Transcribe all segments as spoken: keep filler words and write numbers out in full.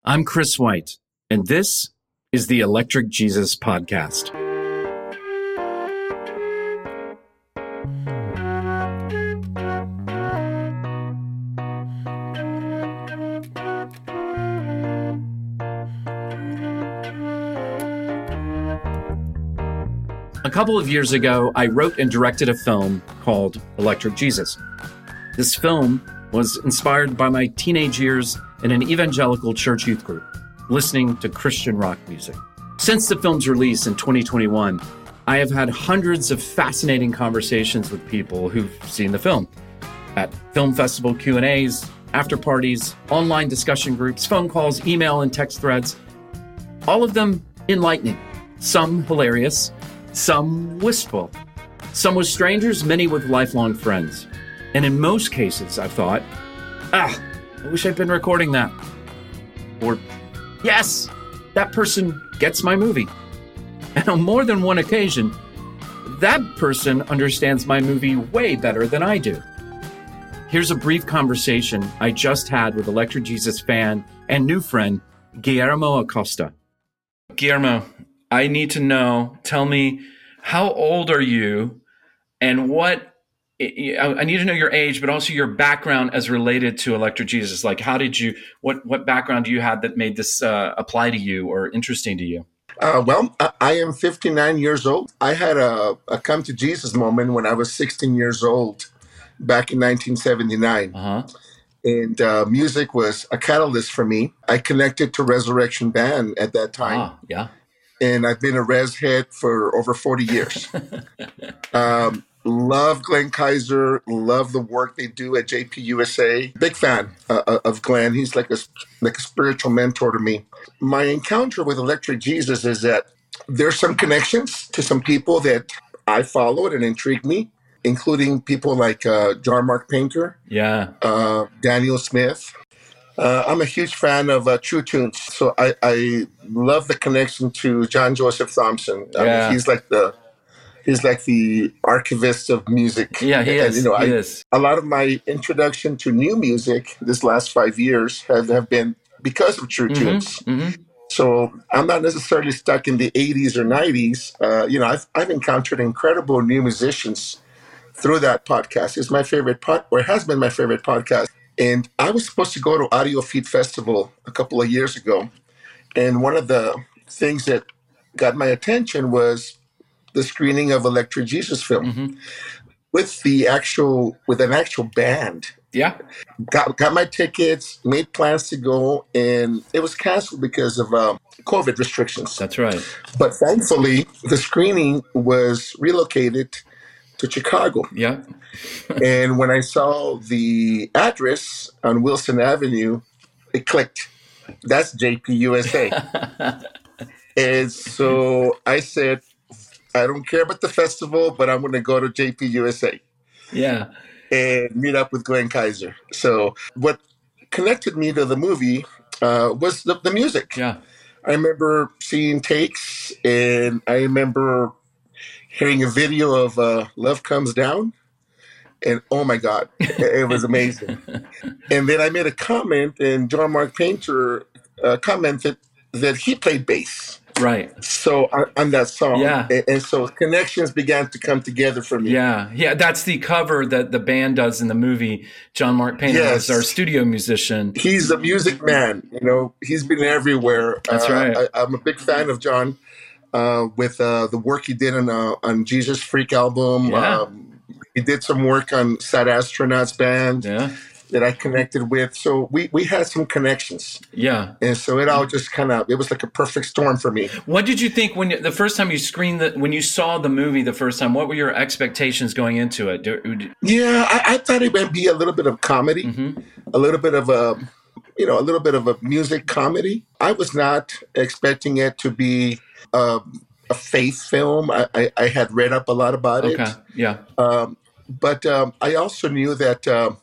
I'm Chris White, and this is the Electric Jesus Podcast. A couple of years ago, I wrote and directed a film called Electric Jesus. This film was inspired by my teenage years in an evangelical church youth group, listening to Christian rock music. Since the film's release in twenty twenty-one, I have had hundreds of fascinating conversations with people who've seen the film at film festival Q and A's, after parties, online discussion groups, phone calls, email and text threads, all of them enlightening, some hilarious, some wistful, some with strangers, many with lifelong friends. And in most cases, I've thought, ah, I wish I'd been recording that. Or, yes, that person gets my movie. And on more than one occasion, that person understands my movie way better than I do. Here's a brief conversation I just had with Electric Jesus fan and new friend, Guillermo Acosta. Guillermo, I need to know, tell me, how old are you and what, I need to know your age, but also your background as related to Electric Jesus. Like, how did you, what, what background do you have that made this uh, apply to you or interesting to you? Uh, well, I, I am fifty-nine years old. I had a, a come to Jesus moment when I was sixteen years old back in nineteen seventy-nine. Uh-huh. And uh, music was a catalyst for me. I connected to Resurrection Band at that time. Ah, yeah. And I've been a Res head for over forty years. um, love Glenn Kaiser. Love the work they do at J P U S A. Big fan uh, of Glenn. He's like a, like a spiritual mentor to me. My encounter with Electric Jesus is that there's some connections to some people that I followed and intrigued me, including people like uh, John Mark Painter, yeah, uh, Daniel Smith. Uh, I'm a huge fan of uh, True Tunes, so I, I love the connection to John Joseph Thompson. I yeah. mean, he's like the he's like the archivist of music. Yeah, he and, is. You know, he I, is. A lot of my introduction to new music this last five years have, have been because of True Mm-hmm, Tunes. Mm-hmm. So I'm not necessarily stuck in the eighties or nineties. Uh, you know, I've I've encountered incredible new musicians through that podcast. It's my favorite pod, or it has been my favorite podcast. And I was supposed to go to Audio Feed Festival a couple of years ago. And one of the things that got my attention was the screening of Electric Jesus film mm-hmm. with the actual, with an actual band. Yeah. Got got my tickets, made plans to go, and it was canceled because of um, COVID restrictions. That's right. But thankfully, the screening was relocated to Chicago. Yeah. And when I saw the address on Wilson Avenue, it clicked. That's J P U S A. And so I said, I don't care about the festival, but I'm going to go to J P U S A. Yeah. And meet up with Glenn Kaiser. So what connected me to the movie uh, was the, the music. Yeah. I remember seeing takes, and I remember hearing a video of uh, Love Comes Down. And oh my God, it was amazing. And then I made a comment, and John Mark Painter uh, commented that he played bass. Right. So on, on that song. Yeah. And, and so connections began to come together for me. Yeah. Yeah. That's the cover that the band does in the movie. John Mark Painter yes. is our studio musician. He's a music man. You know, he's been everywhere. That's uh, right. I, I'm a big fan of John uh, with uh, the work he did on, uh, on Jesus Freak album. Yeah. Um, he did some work on Sad Astronauts Band. Yeah. That I connected with. So we, we had some connections. Yeah. And so it all just kind of, it was like a perfect storm for me. What did you think when the first time you screened the, when you saw the movie the first time, what were your expectations going into it? Yeah, I, I thought it would be a little bit of comedy, mm-hmm. a little bit of a, you know, a little bit of a music comedy. I was not expecting it to be a, a faith film. I, I, I had read up a lot about okay. it. Okay, yeah. Um, but um, I also knew that, uh,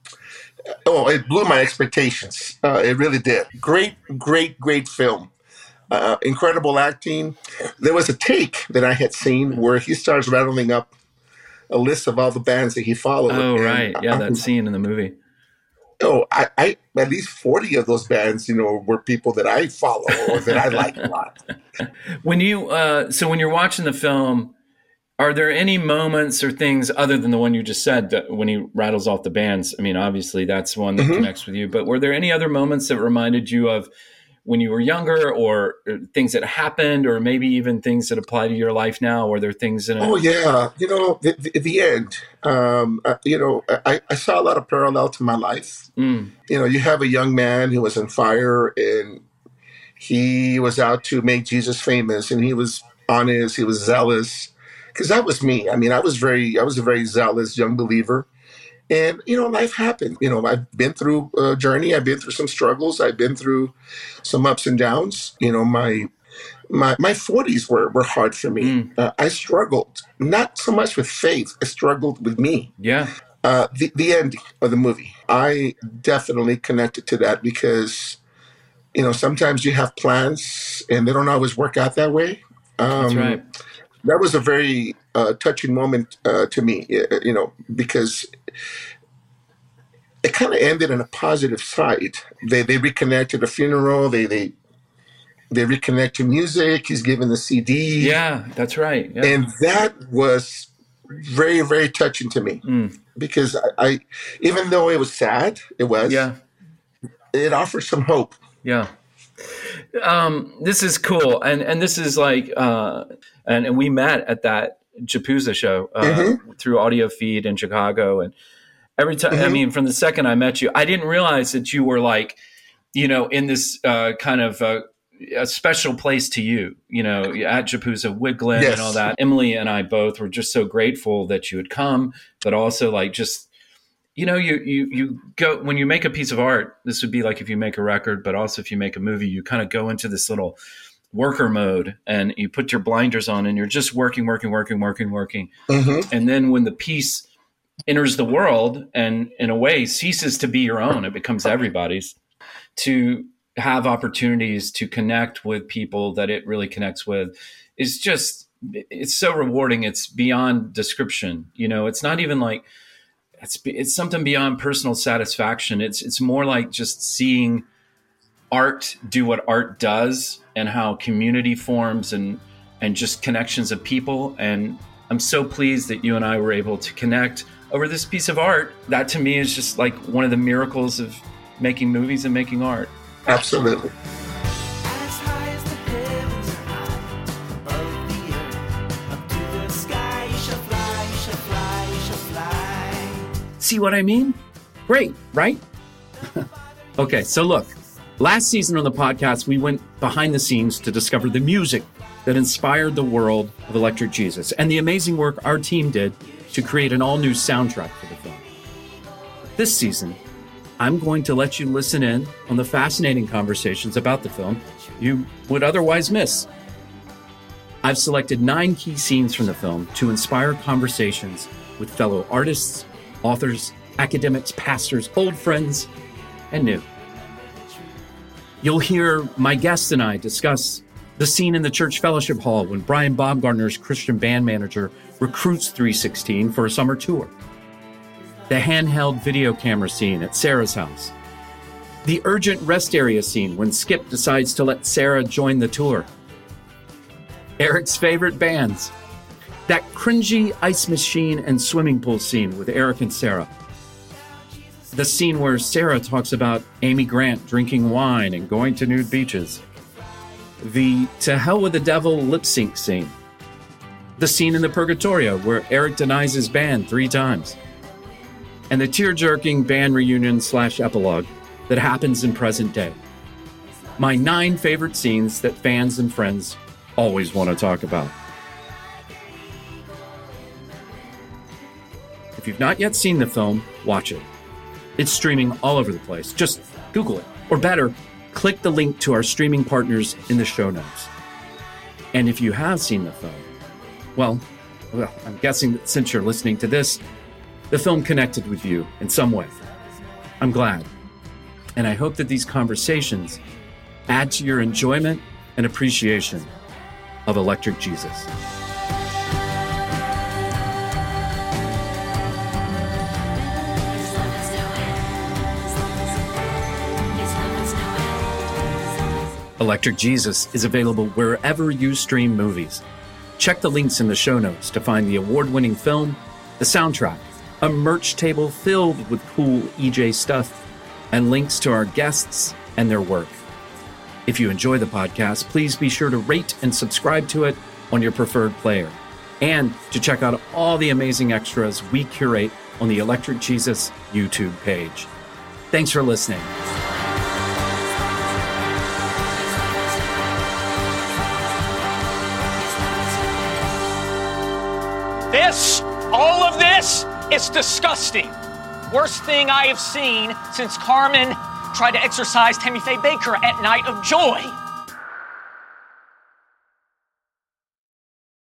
oh, it blew my expectations. Uh, it really did. Great, great, great film. Uh, incredible acting. There was a take that I had seen where he starts rattling up a list of all the bands that he followed. Oh, and right. Yeah, that I, scene in the movie. Oh, I, I at least forty of those bands, you know, were people that I follow or that I like a lot. When you uh, so when you're watching the film, are there any moments or things other than the one you just said that when he rattles off the bands? I mean, obviously that's one that Mm-hmm. connects with you, but were there any other moments that reminded you of when you were younger, or things that happened, or maybe even things that apply to your life now? Were there things in it? Oh yeah, you know, the, the, the end. Um, uh, you know, I, I saw a lot of parallel to my life. Mm. You know, you have a young man who was on fire, and he was out to make Jesus famous, and he was honest, he was zealous, because that was me. I mean, I was very, I was a very zealous young believer, and you know, life happened. You know, I've been through a journey, I've been through some struggles, I've been through some ups and downs. You know, my my my forties were were hard for me. Mm. Uh, I struggled not so much with faith; I struggled with me. Yeah. Uh, the the ending of the movie, I definitely connected to that because you know sometimes you have plans and they don't always work out that way. Um, That's right. That was a very uh, touching moment uh, to me, uh, you know, because it kind of ended in a positive side. They they reconnected the funeral. They they they reconnect to music. He's given the C D. Yeah, that's right. Yeah. And that was very, very touching to me Mm. because I, I, even though it was sad, it was, Yeah. it offered some hope. Yeah. Um, this is cool. And, and this is like, uh, and, and we met at that Japuza show, uh, Mm-hmm. through audio feed in Chicago. And every time, I Mm-hmm. mean, from the second I met you, I didn't realize that you were like, you know, in this, uh, kind of, uh, a special place to you, you know, at Japuza, Wiglin Yes. and all that. Emily and I both were just so grateful that you had come, but also like just, you know, you, you, you go, when you make a piece of art, this would be like if you make a record, but also if you make a movie, you kind of go into this little worker mode and you put your blinders on and you're just working, working, working, working, working. Mm-hmm. And then when the piece enters the world and in a way ceases to be your own, it becomes everybody's, to have opportunities to connect with people that it really connects with is just, it's so rewarding. It's beyond description. You know, it's not even like, it's, it's something beyond personal satisfaction. It's, it's more like just seeing art do what art does and how community forms and, and just connections of people. And I'm so pleased that you and I were able to connect over this piece of art. That to me is just like one of the miracles of making movies and making art. Absolutely. As high as the heavens are high, above the earth, up to the sky, you shall fly, you shall fly, you shall fly. See what I mean? Great, right? Okay, so look, last season on the podcast, we went behind the scenes to discover the music that inspired the world of Electric Jesus and the amazing work our team did to create an all-new soundtrack for the film. This season, I'm going to let you listen in on the fascinating conversations about the film you would otherwise miss. I've selected nine key scenes from the film to inspire conversations with fellow artists, authors, academics, pastors, old friends, and new. You'll hear my guests and I discuss the scene in the church fellowship hall when Brian Baumgartner's Christian band manager recruits three sixteen for a summer tour. The handheld video camera scene at Sarah's house. The urgent rest area scene when Skip decides to let Sarah join the tour. Eric's favorite bands. That cringy ice machine and swimming pool scene with Eric and Sarah. The scene where Sarah talks about Amy Grant drinking wine and going to nude beaches. The To Hell with the Devil lip sync scene. The scene in the Purgatorio where Eric denies his band three times. And the tear-jerking band reunion slash epilogue that happens in present day. My nine favorite scenes that fans and friends always want to talk about. If you've not yet seen the film, watch it. It's streaming all over the place. Just Google it. Or better, click the link to our streaming partners in the show notes. And if you have seen the film, well, well, I'm guessing that since you're listening to this, the film connected with you in some way. I'm glad. And I hope that these conversations add to your enjoyment and appreciation of Electric Jesus. Electric Jesus is available wherever you stream movies. Check the links in the show notes to find the award-winning film, the soundtrack, a merch table filled with cool E J stuff, and links to our guests and their work. If you enjoy the podcast, please be sure to rate and subscribe to it on your preferred player, and to check out all the amazing extras we curate on the Electric Jesus YouTube page. Thanks for listening. This, all of this, is disgusting. Worst thing I have seen since Carmen tried to exorcise Tammy Faye Baker at Night of Joy.